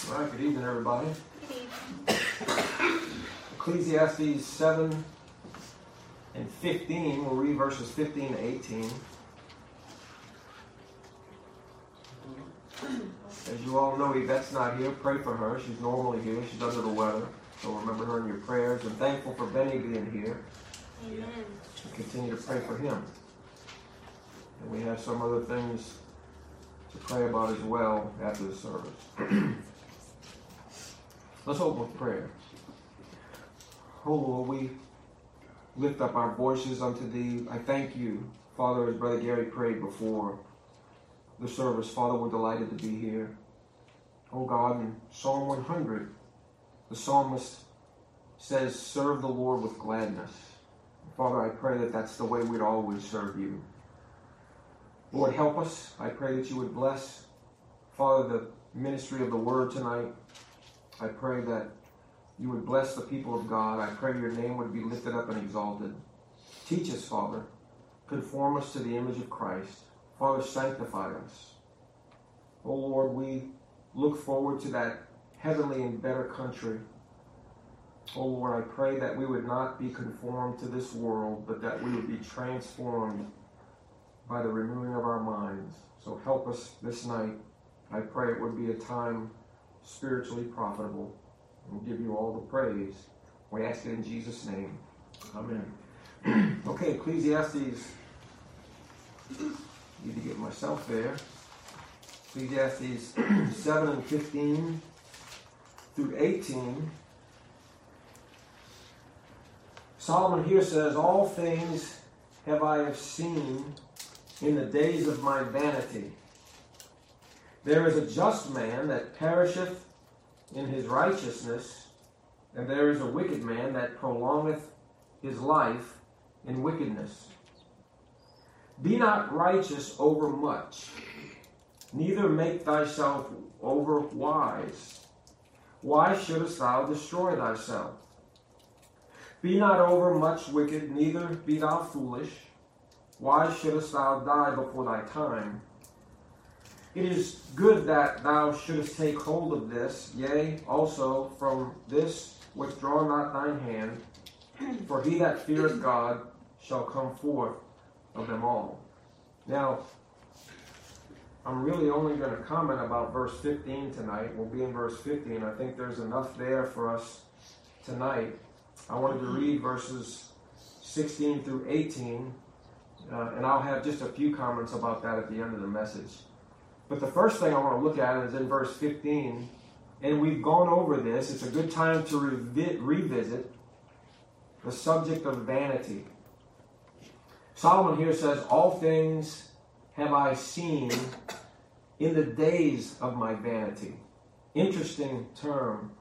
All right, good evening, everybody. Ecclesiastes 7 and 15. We'll read verses 15 to 18. As you all know, Yvette's not here. Pray for her. She's normally here. She's under the weather. So remember her in your prayers. And thankful for Benny being here. Amen. And continue to pray for him. And we have some other things to pray about as well after the service. Let's open with prayer. Oh Lord, we lift up our voices unto Thee. I thank You, Father, as Brother Gary prayed before the service. Father, we're delighted to be here. Oh God, in Psalm 100, the psalmist says, serve the Lord with gladness. Father, I pray that that's the way we'd always serve You. Lord, help us. I pray that You would bless, Father, the ministry of the Word tonight. I pray that You would bless the people of God. I pray Your name would be lifted up and exalted. Teach us, Father. Conform us to the image of Christ. Father, sanctify us. Oh Lord, we look forward to that heavenly and better country. Oh Lord, I pray that we would not be conformed to this world, but that we would be transformed by the renewing of our minds. So help us this night. I pray it would be a time spiritually profitable. We'll give You all the praise. We ask it in Jesus' name. Amen. Okay, Ecclesiastes. Need to get myself there. Ecclesiastes 7 and 15 through 18. Solomon here says, all things have I seen in the days of my vanity. There is a just man that perisheth in his righteousness, and there is a wicked man that prolongeth his life in wickedness. Be not righteous over much, neither make thyself over wise. Why shouldest thou destroy thyself? Be not over much wicked, neither be thou foolish. Why shouldest thou die before thy time? It is good that thou shouldest take hold of this, yea, also from this withdraw not thine hand, for he that feareth God shall come forth of them all. Now, I'm really only going to comment about verse 15 tonight. We'll be in verse 15. I think there's enough there for us tonight. I wanted to read verses 16 through 18, and I'll have just a few comments about that at the end of the message. But the first thing I want to look at is in verse 15, and we've gone over this. It's a good time to revisit the subject of vanity. Solomon here says, all things have I seen in the days of my vanity. Interesting term.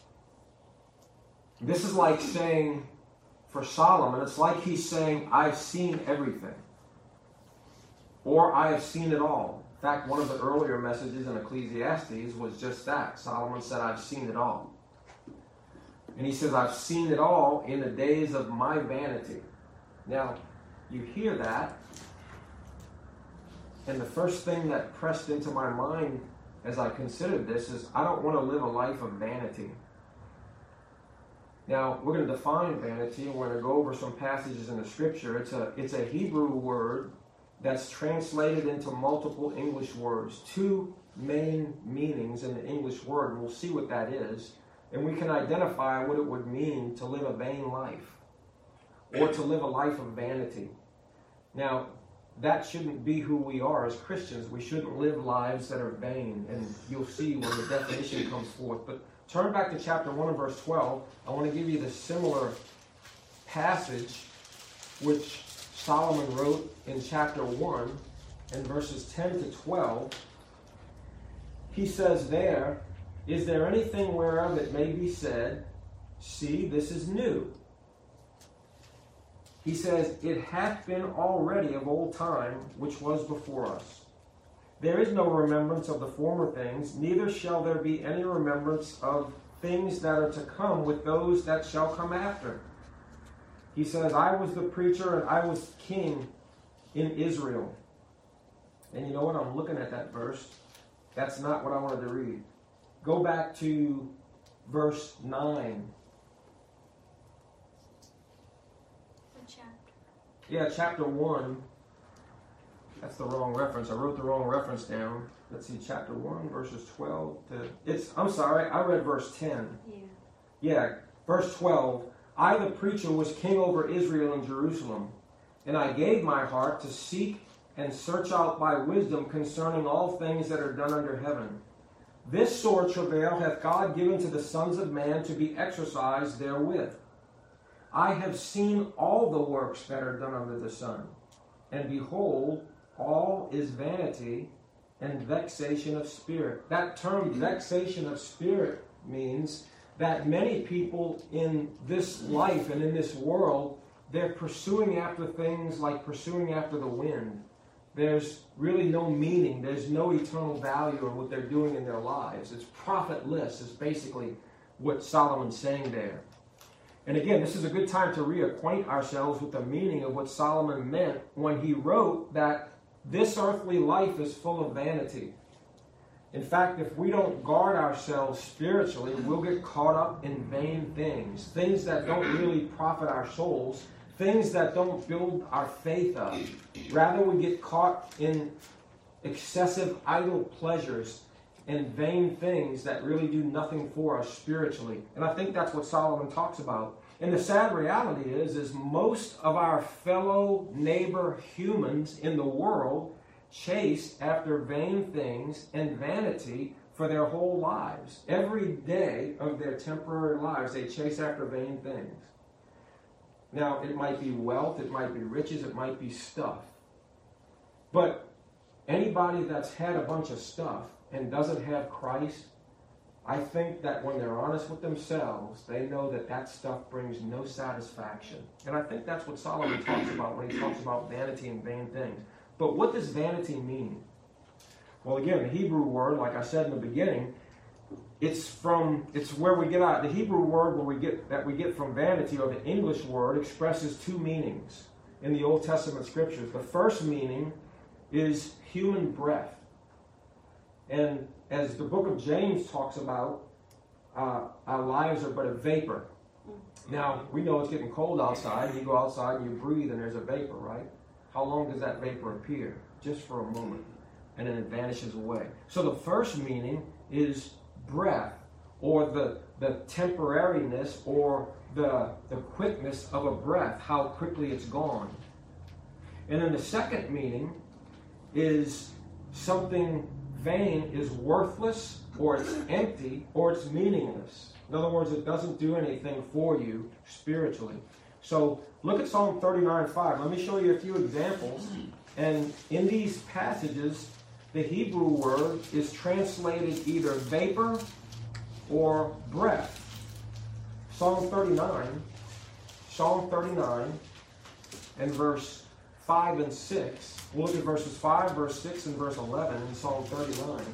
This is like saying, for Solomon, it's like he's saying, I've seen everything. Or I have seen it all. In fact, one of the earlier messages in Ecclesiastes was just that. Solomon said, I've seen it all. And he says, I've seen it all in the days of my vanity. Now, you hear that, and the first thing that pressed into my mind as I considered this is, I don't want to live a life of vanity. Now, we're going to define vanity, and we're going to go over some passages in the Scripture. It's a Hebrew word that's translated into multiple English words. Two main meanings in the English word, and we'll see what that is. And we can identify what it would mean to live a vain life, or to live a life of vanity. Now, that shouldn't be who we are as Christians. We shouldn't live lives that are vain, and you'll see when the definition comes forth. But turn back to chapter 1 and verse 12. I want to give you the similar passage which Solomon wrote in chapter 1 and verses 10 to 12. He says there, is there anything whereof it may be said, see, this is new? He says, it hath been already of old time, which was before us. There is no remembrance of the former things, neither shall there be any remembrance of things that are to come with those that shall come after. He says, I was the preacher and I was king in Israel. And you know what? I'm looking at that verse. That's not what I wanted to read. go back to verse 9. What chapter? Yeah, chapter 1. That's the wrong reference. I wrote the wrong reference down. Let's see, chapter 1, verses 12 to... I'm sorry, I read verse 10. Yeah, verse 12. I, the preacher, was king over Israel and Jerusalem, and I gave my heart to seek and search out by wisdom concerning all things that are done under heaven. This sore travail hath God given to the sons of man to be exercised therewith. I have seen all the works that are done under the sun, and behold, all is vanity and vexation of spirit. That term, vexation of spirit, means that many people in this life and in this world, they're pursuing after things like pursuing after the wind. There's really no meaning. There's no eternal value in what they're doing in their lives. It's profitless is basically what Solomon's saying there. And again, this is a good time to reacquaint ourselves with the meaning of what Solomon meant when he wrote that this earthly life is full of vanity. In fact, if we don't guard ourselves spiritually, we'll get caught up in vain things, things that don't really profit our souls, things that don't build our faith up. Rather, we get caught in excessive idle pleasures and vain things that really do nothing for us spiritually. And I think that's what Solomon talks about. And the sad reality is most of our fellow neighbor humans in the world chase after vain things and vanity for their whole lives. Every day of their temporary lives, they chase after vain things. Now, it might be wealth, it might be riches, it might be stuff. But anybody that's had a bunch of stuff and doesn't have Christ, I think that when they're honest with themselves, they know that that stuff brings no satisfaction. And I think that's what Solomon talks about when he talks about vanity and vain things. But what does vanity mean? Well, again, the Hebrew word, like I said in the beginning, it's where we get out. The Hebrew word that we get from vanity, or the English word, expresses two meanings in the Old Testament scriptures. The first meaning is human breath. And as the book of James talks about, our lives are but a vapor. Now, we know it's getting cold outside. You go outside and you breathe and there's a vapor, right? How long does that vapor appear? Just for a moment. And then it vanishes away. So the first meaning is breath, or the temporariness, or the quickness of a breath, how quickly it's gone. And then the second meaning is something vain is worthless, or it's empty, or it's meaningless. In other words, it doesn't do anything for you spiritually. So look at Psalm 39:5. Let me show you a few examples. And in these passages, the Hebrew word is translated either vapor or breath. Psalm 39 and verse 5 and 6. We'll look at verses 5, verse 6, and verse 11 in Psalm 39.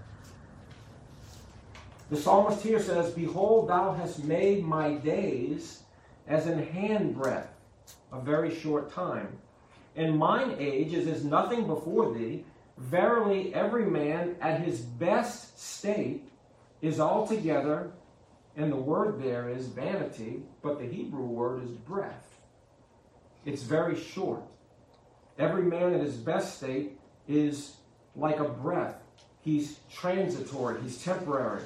The psalmist here says, "Behold, thou hast made my days as an handbreadth, a very short time. And mine age is as nothing before thee. Verily, every man at his best state is altogether," and the word there is vanity, but the Hebrew word is breath. It's very short. Every man at his best state is like a breath. He's transitory. He's temporary.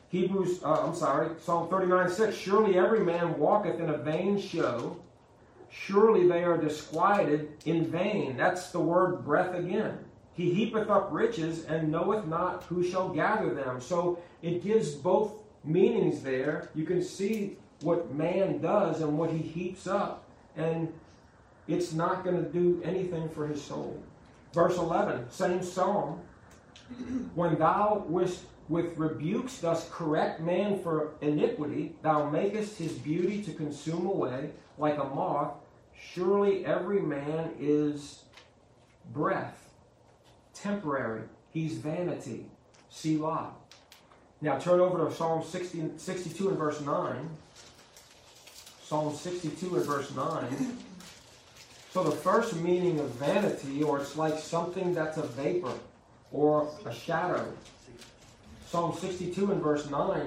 Psalm 39:6. "Surely every man walketh in a vain show. Surely they are disquieted in vain." That's the word breath again. "He heapeth up riches and knoweth not who shall gather them." So it gives both meanings there. You can see what man does and what he heaps up, and it's not going to do anything for his soul. Verse 11, same psalm. "When thou with rebukes dost correct man for iniquity, thou makest his beauty to consume away like a moth. Surely every man is breath, temporary. He's vanity. Selah." Now turn over to Psalm 62 and verse 9. Psalm 62 and verse 9. So the first meaning of vanity, or it's like something that's a vapor or a shadow. Psalm 62 and verse 9.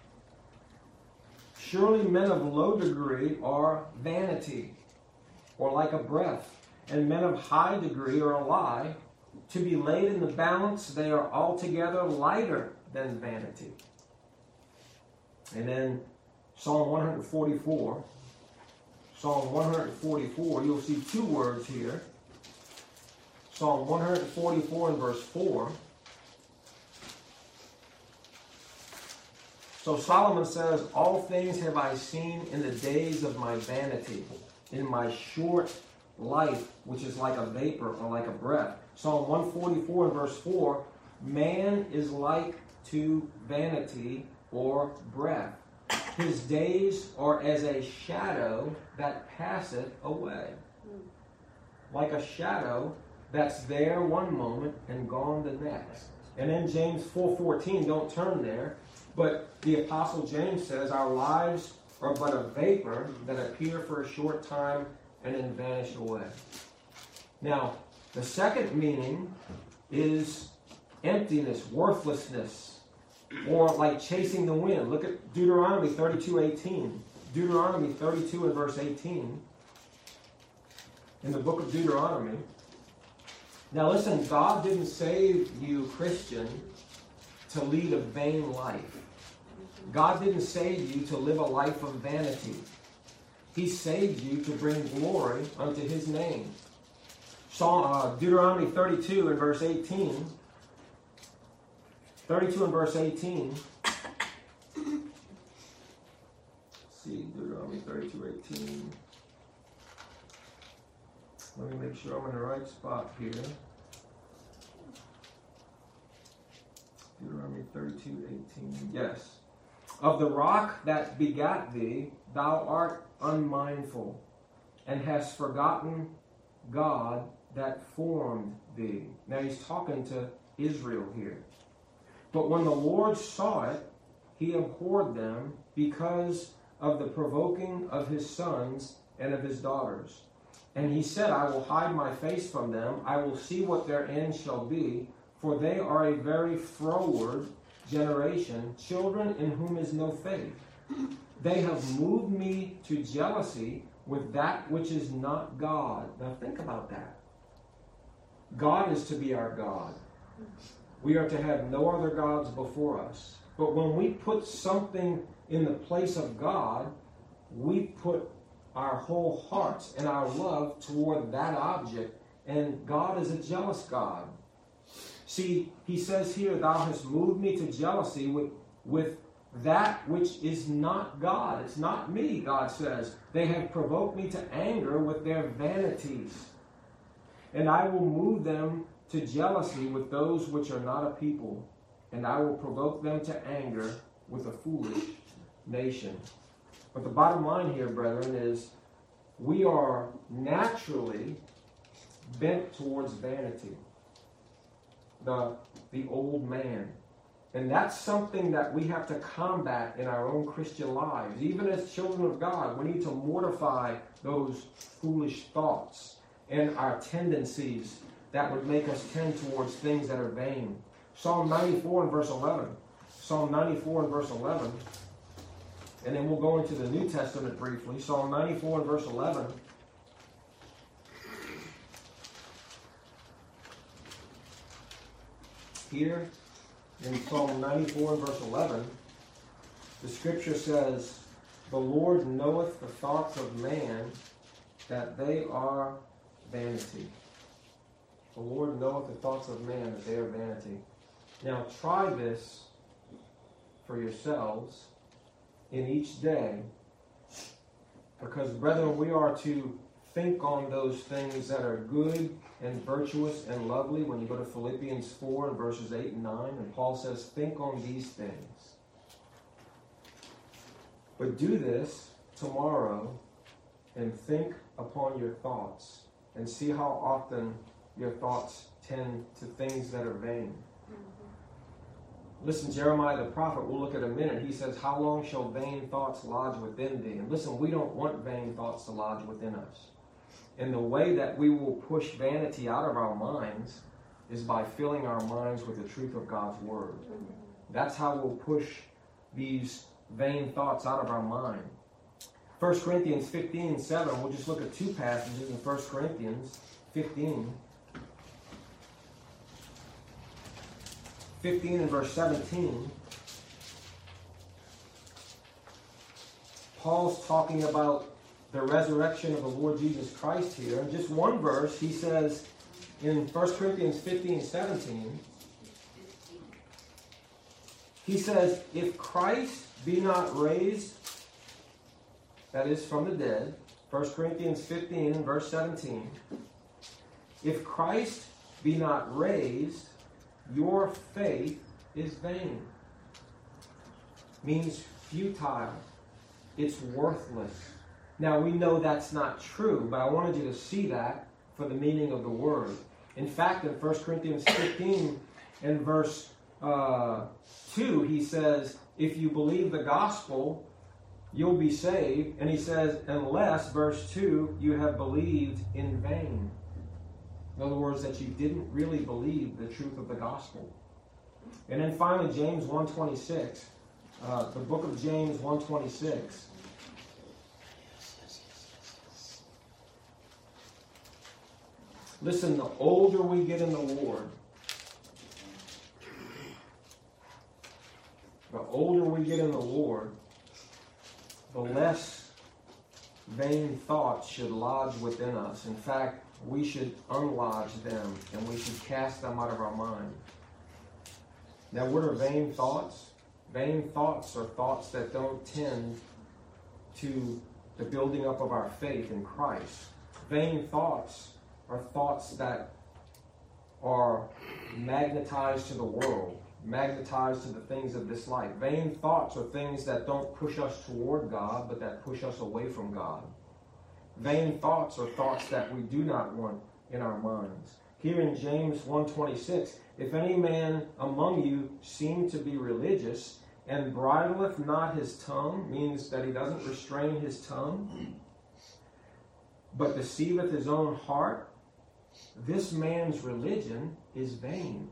Surely men of low degree are vanity, or like a breath, and men of high degree are a lie. To be laid in the balance, they are altogether lighter than vanity. And then Psalm 144. Psalm 144, you'll see two words here. Psalm 144 and verse 4. So Solomon says, all things have I seen in the days of my vanity, in my short life, which is like a vapor or like a breath. Psalm 144 and verse 4, man is like to vanity or breath. His days are as a shadow that passeth away. Like a shadow that's there one moment and gone the next. And in James 4:14, don't turn there, but the Apostle James says, our lives are but a vapor that appear for a short time and then vanish away. Now, the second meaning is emptiness, worthlessness, or like chasing the wind. Look at Deuteronomy 32:18. Deuteronomy 32 and verse 18. In the book of Deuteronomy. Now listen, God didn't save you, Christian, to lead a vain life. God didn't save you to live a life of vanity. He saved you to bring glory unto His name. Deuteronomy 32 and verse 18. 32 and verse 18. Let's see, Deuteronomy 32:18. Let me make sure I'm in the right spot here. Deuteronomy 32:18. Yes. Of the rock that begat thee, thou art unmindful, and hast forgotten God that formed thee. Now he's talking to Israel here. But when the Lord saw it, He abhorred them because of the provoking of His sons and of His daughters. And He said, I will hide my face from them. I will see what their end shall be, for they are a very froward generation, children in whom is no faith. They have moved me to jealousy with that which is not God. Now think about that. God is to be our God. We are to have no other gods before us. But when we put something in the place of God, we put our whole hearts and our love toward that object, and God is a jealous God. See, He says here, thou hast moved me to jealousy with that which is not God. It's not me, God says. They have provoked me to anger with their vanities. And I will move them to jealousy with those which are not a people, and I will provoke them to anger with a foolish nation. But the bottom line here, brethren, is we are naturally bent towards vanity. The old man. And that's something that we have to combat in our own Christian lives. Even as children of God, we need to mortify those foolish thoughts and our tendencies that would make us tend towards things that are vain. Psalm 94 and verse 11. Psalm 94 and verse 11. And then we'll go into the New Testament briefly. Psalm 94 and verse 11. Here in Psalm 94 and verse 11, the scripture says, the Lord knoweth the thoughts of man, that they are vanity. The Lord knoweth the thoughts of man, that they are vanity. Now try this for yourselves in each day, because, brethren, we are to think on those things that are good and virtuous and lovely. When you go to Philippians 4 and verses 8 and 9, and Paul says, think on these things. But do this tomorrow and think upon your thoughts, and see how often your thoughts tend to things that are vain. Listen, Jeremiah the prophet, we'll look at a minute. He says, how long shall vain thoughts lodge within thee? And listen, we don't want vain thoughts to lodge within us. And the way that we will push vanity out of our minds is by filling our minds with the truth of God's Word. That's how we'll push these vain thoughts out of our mind. 1 Corinthians 15:7. We'll just look at two passages in 1 Corinthians 15. 15 and verse 17. Paul's talking about the resurrection of the Lord Jesus Christ here. In just one verse, he says in 1 Corinthians 15:17, he says, if Christ be not raised, that is from the dead, 1 Corinthians 15 and verse 17, if Christ be not raised, your faith is vain. Means futile. It's worthless. Now we know that's not true, but I wanted you to see that for the meaning of the word. In fact, in 1 Corinthians 15 and verse 2, he says, if you believe the gospel, you'll be saved. And he says, unless, verse 2, you have believed in vain. In other words, that you didn't really believe the truth of the gospel. And then finally, James 1:26. The book of James 1:26. Listen, the older we get in the Lord, the less vain thoughts should lodge within us. In fact, we should unlodge them and we should cast them out of our mind. Now, what are vain thoughts? Vain thoughts are thoughts that don't tend to the building up of our faith in Christ. Vain thoughts are thoughts that are magnetized to the world, magnetized to the things of this life. Vain thoughts are things that don't push us toward God, but that push us away from God. Vain thoughts are thoughts that we do not want in our minds. Here in James 1:26, if any man among you seem to be religious and bridleth not his tongue, means that he doesn't restrain his tongue, but deceiveth his own heart, this man's religion is vain.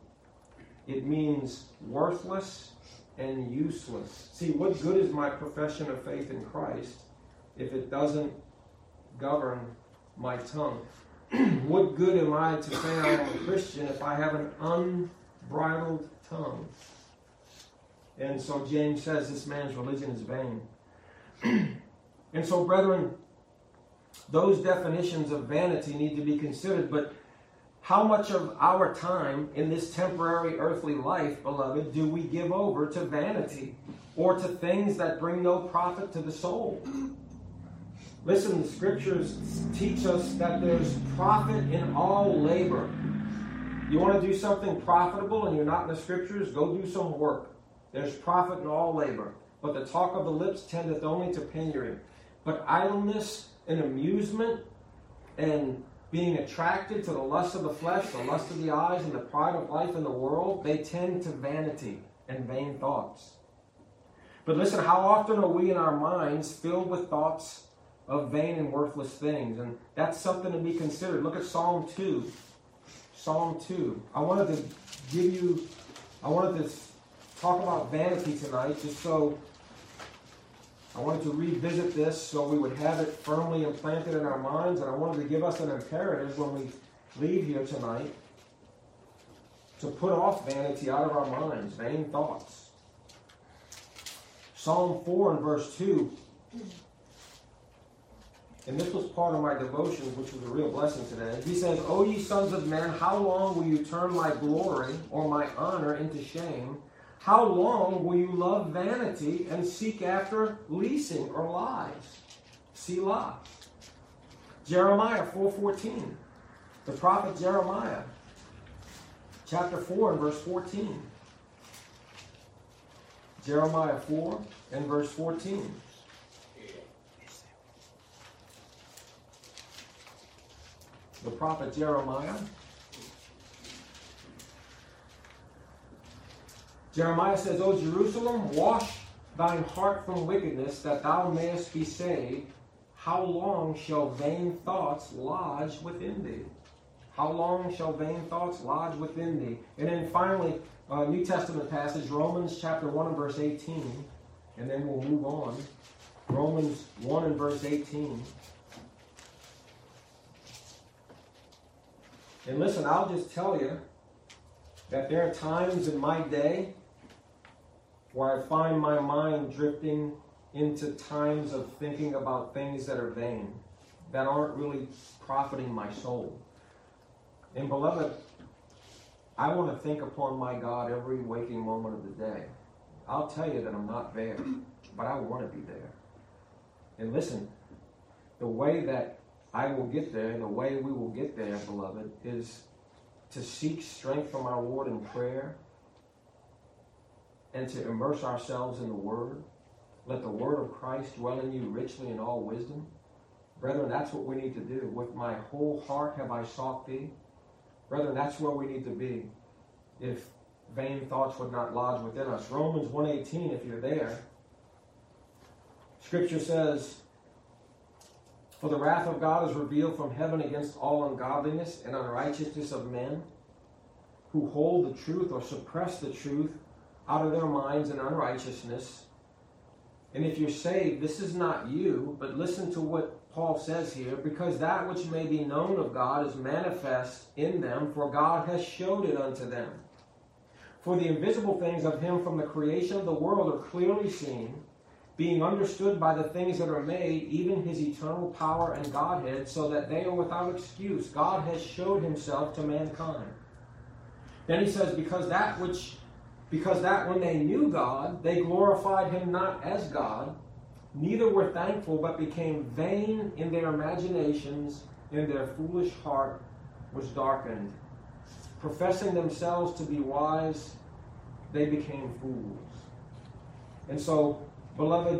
It means worthless and useless. See, what good is my profession of faith in Christ if it doesn't govern my tongue? What good am I to say I am a Christian if I have an unbridled tongue? And so James says this man's religion is vain. And so, brethren, those definitions of vanity need to be considered. But how much of our time in this temporary earthly life, beloved, do we give over to vanity or to things that bring no profit to the soul? Listen, the scriptures teach us that there's profit in all labor. You want to do something profitable and you're not in the scriptures, go do some work. There's profit in all labor. But the talk of the lips tendeth only to penury. But idleness and amusement and being attracted to the lust of the flesh, the lust of the eyes, and the pride of life in the world, they tend to vanity and vain thoughts. But listen, how often are we in our minds filled with thoughts of vain and worthless things? And that's something to be considered. Look at Psalm 2. Psalm 2. I wanted to talk about vanity tonight, just so I wanted to revisit this so we would have it firmly implanted in our minds, and I wanted to give us an imperative when we leave here tonight to put off vanity out of our minds, vain thoughts. Psalm 4 and verse 2. And this was part of my devotions, which was a real blessing today. He says, O ye sons of men, how long will you turn my glory or my honor into shame? How long will you love vanity and seek after leasing or lies? Selah. Jeremiah 4:14. The prophet Jeremiah, chapter 4 and verse 14. Jeremiah 4 and verse 14. The prophet Jeremiah. Jeremiah says, O Jerusalem, wash thine heart from wickedness, that thou mayest be saved. How long shall vain thoughts lodge within thee? How long shall vain thoughts lodge within thee? And then finally, New Testament passage, Romans chapter 1 and verse 18. And then we'll move on. Romans 1 and verse 18. And listen, I'll just tell you that there are times in my day where I find my mind drifting into times of thinking about things that are vain, that aren't really profiting my soul. And beloved, I want to think upon my God every waking moment of the day. I'll tell you that I'm not there, but I want to be there. And listen, the way that I will get there, the way we will get there, beloved, is to seek strength from our Lord in prayer and to immerse ourselves in the Word. Let the Word of Christ dwell in you richly in all wisdom. Brethren, that's what we need to do. With my whole heart have I sought thee. Brethren, that's where we need to be if vain thoughts would not lodge within us. Romans 1:18, if you're there, Scripture says, for the wrath of God is revealed from heaven against all ungodliness and unrighteousness of men who hold the truth or suppress the truth out of their minds in unrighteousness. And if you're saved, this is not you, but listen to what Paul says here, because that which may be known of God is manifest in them, for God has showed it unto them. For the invisible things of him from the creation of the world are clearly seen, being understood by the things that are made, even his eternal power and Godhead, so that they are without excuse. God has showed himself to mankind. Then he says, because that when they knew God, they glorified him not as God, neither were thankful, but became vain in their imaginations, and their foolish heart was darkened. Professing themselves to be wise, they became fools. And so, beloved,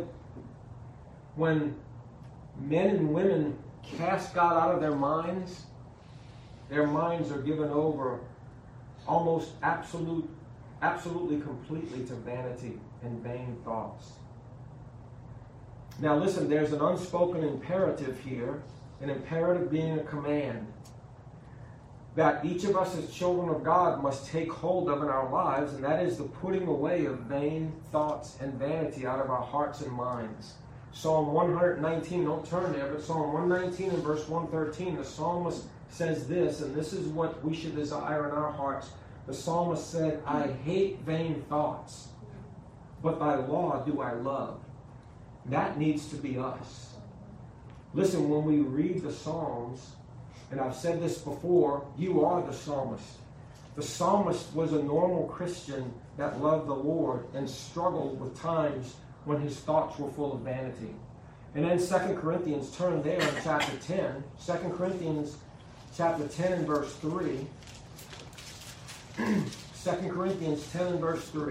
when men and women cast God out of their minds are given over almost absolutely completely to vanity and vain thoughts. Now listen, there's an unspoken imperative here, an imperative being a command, that each of us as children of God must take hold of in our lives, and that is the putting away of vain thoughts and vanity out of our hearts and minds. Psalm 119, don't turn there, but Psalm 119 and verse 113, the psalmist says this, and this is what we should desire in our hearts. The psalmist said, I hate vain thoughts, but thy law do I love. That needs to be us. Listen, when we read the Psalms, and I've said this before, you are the psalmist. The psalmist was a normal Christian that loved the Lord and struggled with times when his thoughts were full of vanity. And then 2 Corinthians, turn there in chapter 10. 2 Corinthians chapter 10 and verse 3. 2 Corinthians 10 and verse 3.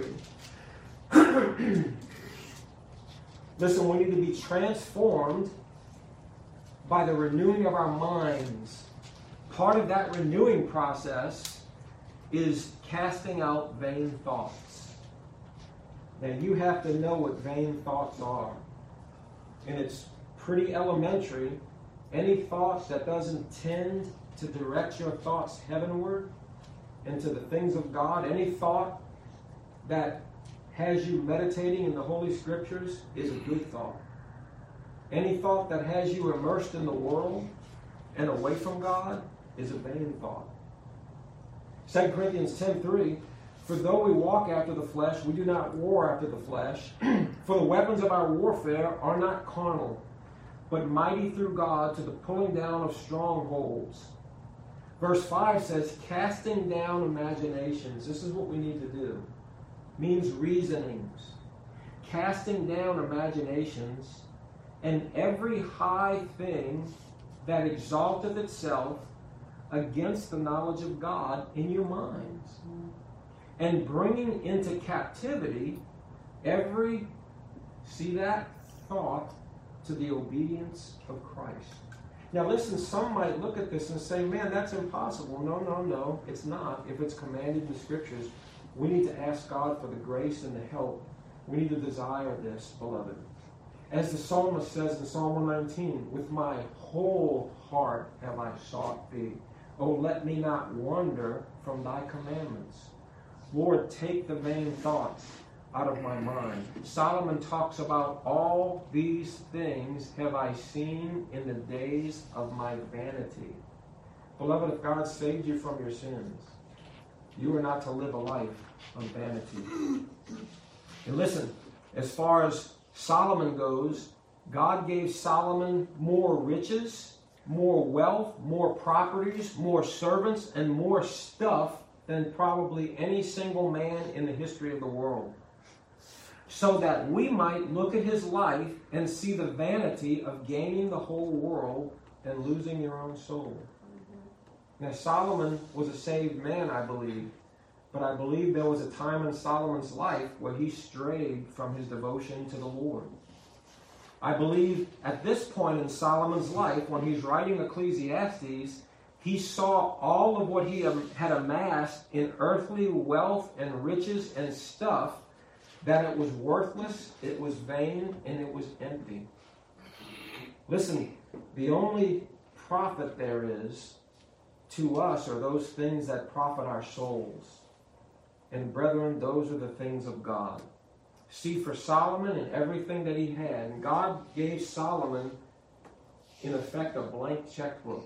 Listen, we need to be transformed by the renewing of our minds. Part of that renewing process is casting out vain thoughts. Now, you have to know what vain thoughts are. And it's pretty elementary. Any thoughts that doesn't tend to direct your thoughts heavenward into the things of God, any thought that has you meditating in the Holy Scriptures is a good thought. Any thought that has you immersed in the world and away from God is a vain thought. 2 Corinthians 10:3, for though we walk after the flesh, we do not war after the flesh. For the weapons of our warfare are not carnal, but mighty through God to the pulling down of strongholds. Verse 5 says, casting down imaginations. This is what we need to do. Means reasonings. Casting down imaginations and every high thing that exalteth itself against the knowledge of God in your minds, and bringing into captivity every, see that, thought to the obedience of Christ. Now listen, some might look at this and say, man, that's impossible. No, it's not. If it's commanded in the Scriptures, we need to ask God for the grace and the help. We need to desire this, beloved. As the psalmist says in Psalm 119, with my whole heart have I sought thee. Oh, let me not wander from thy commandments. Lord, take the vain thoughts out of my mind. Solomon talks about all these things have I seen in the days of my vanity. Beloved, if God saved you from your sins, you are not to live a life of vanity. And listen, as far as Solomon goes, God gave Solomon more riches, more wealth, more properties, more servants, and more stuff than probably any single man in the history of the world. So that we might look at his life and see the vanity of gaining the whole world and losing your own soul. Now, Solomon was a saved man, I believe, but I believe there was a time in Solomon's life where he strayed from his devotion to the Lord. I believe at this point in Solomon's life, when he's writing Ecclesiastes, he saw all of what he had amassed in earthly wealth and riches and stuff, that it was worthless, it was vain, and it was empty. Listen, the only profit there is to us are those things that profit our souls. And brethren, those are the things of God. See, for Solomon and everything that he had, God gave Solomon, in effect, a blank checkbook.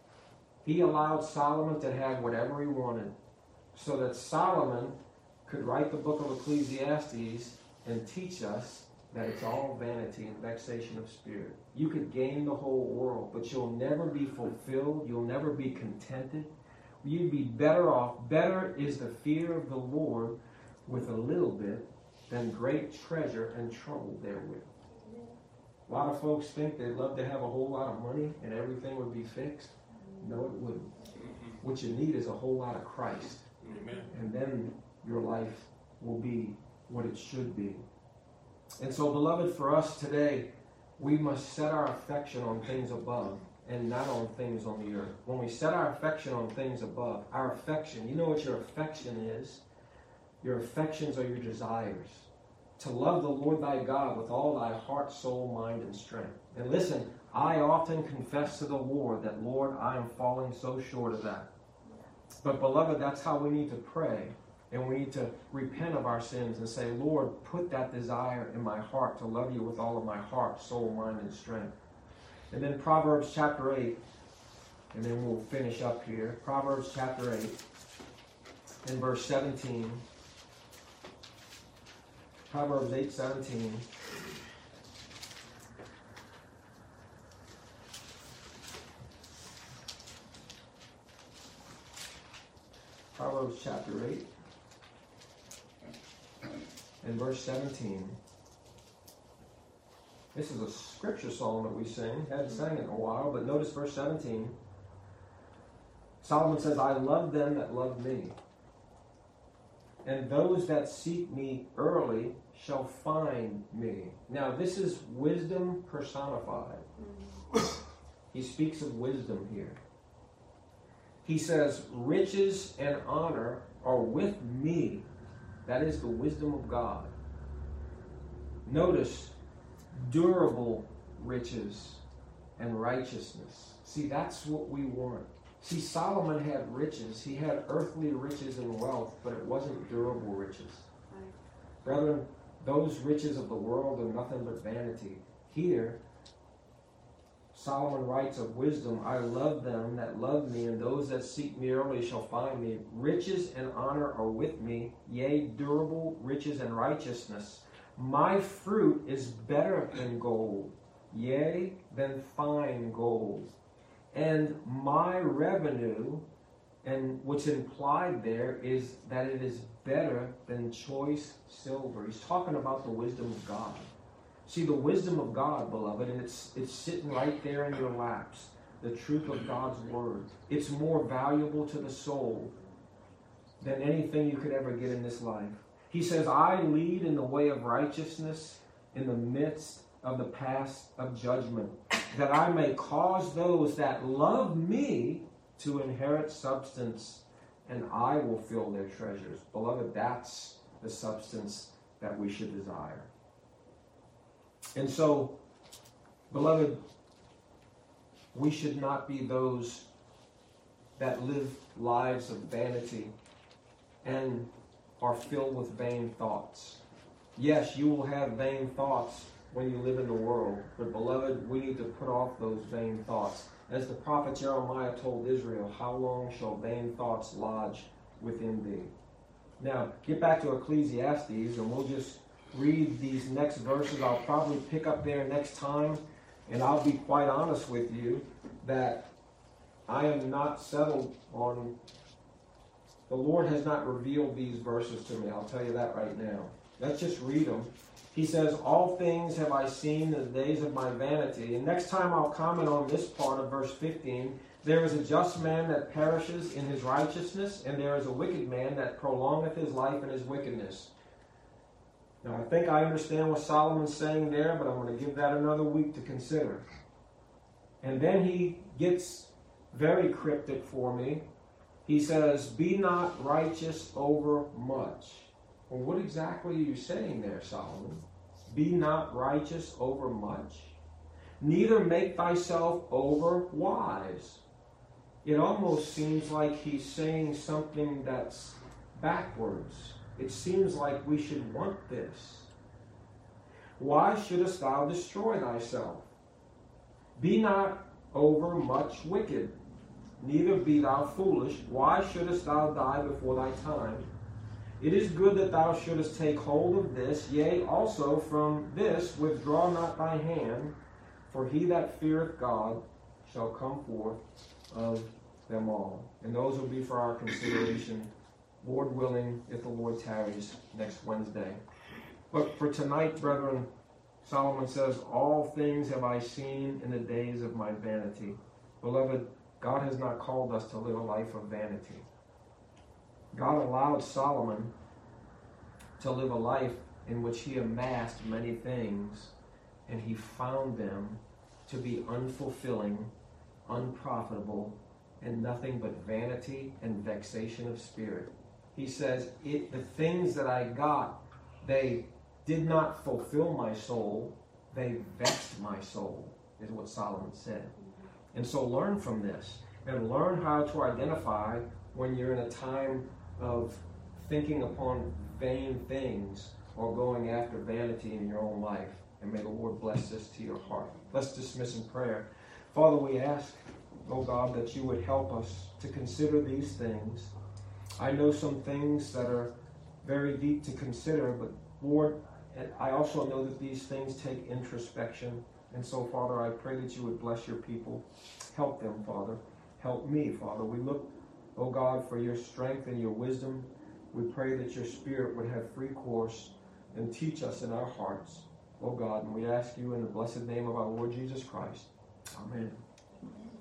He allowed Solomon to have whatever he wanted, so that Solomon could write the book of Ecclesiastes and teach us that it's all vanity and vexation of spirit. You could gain the whole world, but you'll never be fulfilled. You'll never be contented. You'd be better off. Better is the fear of the Lord with a little bit than great treasure and trouble therewith. A lot of folks think they'd love to have a whole lot of money and everything would be fixed. No, it wouldn't. What you need is a whole lot of Christ. Amen. And then your life will be what it should be. And so, beloved, for us today, we must set our affection on things above and not on things on the earth. When we set our affection on things above, our affection, you know what your affection is? Your affections are your desires. To love the Lord thy God with all thy heart, soul, mind, and strength. And listen, I often confess to the Lord that, Lord, I am falling so short of that. But beloved, that's how we need to pray. And we need to repent of our sins and say, Lord, put that desire in my heart to love you with all of my heart, soul, mind, and strength. And then Proverbs chapter 8, and then we'll finish up here. Proverbs chapter 8, in verse 17. Proverbs 8:17. Proverbs chapter 8 and verse 17. This is a scripture song that we sing. Hadn't sang it in a while, but notice verse 17. Solomon says, I love them that love me, and those that seek me early shall find me. Now, this is wisdom personified. He speaks of wisdom here. He says, riches and honor are with me. That is the wisdom of God. Notice, durable riches and righteousness. See, that's what we want. See, Solomon had riches. He had earthly riches and wealth, but it wasn't durable riches. Right. Brethren, those riches of the world are nothing but vanity. Here, Solomon writes of wisdom, I love them that love me, and those that seek me early shall find me. Riches and honor are with me, yea, durable riches and righteousness. My fruit is better than gold, yea, than fine gold. And my revenue, and what's implied there is that it is better than choice silver. He's talking about the wisdom of God. See, the wisdom of God, beloved, and it's sitting right there in your laps. The truth of God's word. It's more valuable to the soul than anything you could ever get in this life. He says, I lead in the way of righteousness in the midst of the paths of judgment, that I may cause those that love me to inherit substance, and I will fill their treasures. Beloved, that's the substance that we should desire. And so, beloved, we should not be those that live lives of vanity and are filled with vain thoughts. Yes, you will have vain thoughts when you live in the world, but beloved, we need to put off those vain thoughts. As the prophet Jeremiah told Israel, how long shall vain thoughts lodge within thee? Now, get back to Ecclesiastes, and we'll just read these next verses. I'll probably pick up there next time, and I'll be quite honest with you that I am not settled on, the Lord has not revealed these verses to me. I'll tell you that right now. Let's just read them. He says, all things have I seen in the days of my vanity. And next time I'll comment on this part of verse 15. There is a just man that perishes in his righteousness, and there is a wicked man that prolongeth his life in his wickedness. Now, I think I understand what Solomon's saying there, but I'm going to give that another week to consider. And then he gets very cryptic for me. He says, be not righteous over much. Well, what exactly are you saying there, Solomon? Be not righteous over much? Neither make thyself over wise. It almost seems like he's saying something that's backwards. It seems like we should want this. Why shouldest thou destroy thyself? Be not over much wicked, neither be thou foolish. Why shouldest thou die before thy time? It is good that thou shouldest take hold of this, yea, also from this withdraw not thy hand, for he that feareth God shall come forth of them all. And those will be for our consideration, Lord willing, if the Lord tarries, next Wednesday. But for tonight, brethren, Solomon says, all things have I seen in the days of my vanity. Beloved, God has not called us to live a life of vanity. God allowed Solomon to live a life in which he amassed many things, and he found them to be unfulfilling, unprofitable, and nothing but vanity and vexation of spirit. He says, the things that I got, they did not fulfill my soul, they vexed my soul, is what Solomon said. And so learn from this, and learn how to identify when you're in a time of thinking upon vain things or going after vanity in your own life. And may the Lord bless this to your heart. Let's dismiss in prayer. Father, we ask, oh God, that you would help us to consider these things. I know some things that are very deep to consider, but Lord, I also know that these things take introspection. And so, Father, I pray that you would bless your people. Help them, Father. Help me, Father. We look, oh God, for your strength and your wisdom. We pray that your Spirit would have free course and teach us in our hearts, oh God. And we ask you in the blessed name of our Lord Jesus Christ. Amen.